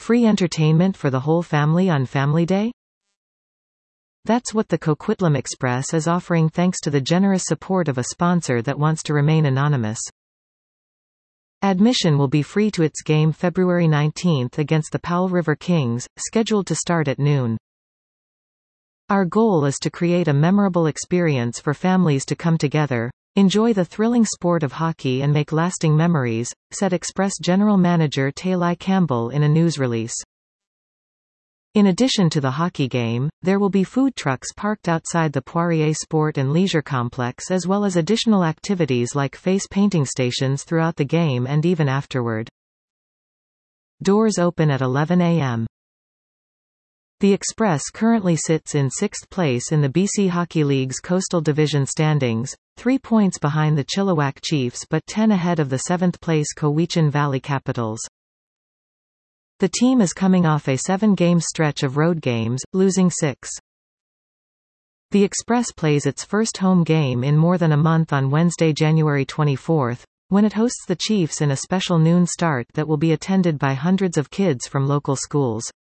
Free entertainment for the whole family on Family Day? That's what the Coquitlam Express is offering thanks to the generous support of a sponsor that wants to remain anonymous. Admission will be free to its game February 19 against the Powell River Kings, scheduled to start at noon. Our goal is to create a memorable experience for families to come together, enjoy the thrilling sport of hockey and make lasting memories, said Express General Manager Taylai Campbell in a news release. In addition to the hockey game, there will be food trucks parked outside the Poirier Sport and Leisure Complex as well as additional activities like face painting stations throughout the game and even afterward. Doors open at 11 a.m. The Express currently sits in 6th place in the BC Hockey League's Coastal Division standings, 3 points behind the Chilliwack Chiefs but 10 ahead of the 7th-place Cowichan Valley Capitals. The team is coming off a 7-game stretch of road games, losing 6. The Express plays its first home game in more than a month on Wednesday, January 24, when it hosts the Chiefs in a special noon start that will be attended by hundreds of kids from local schools.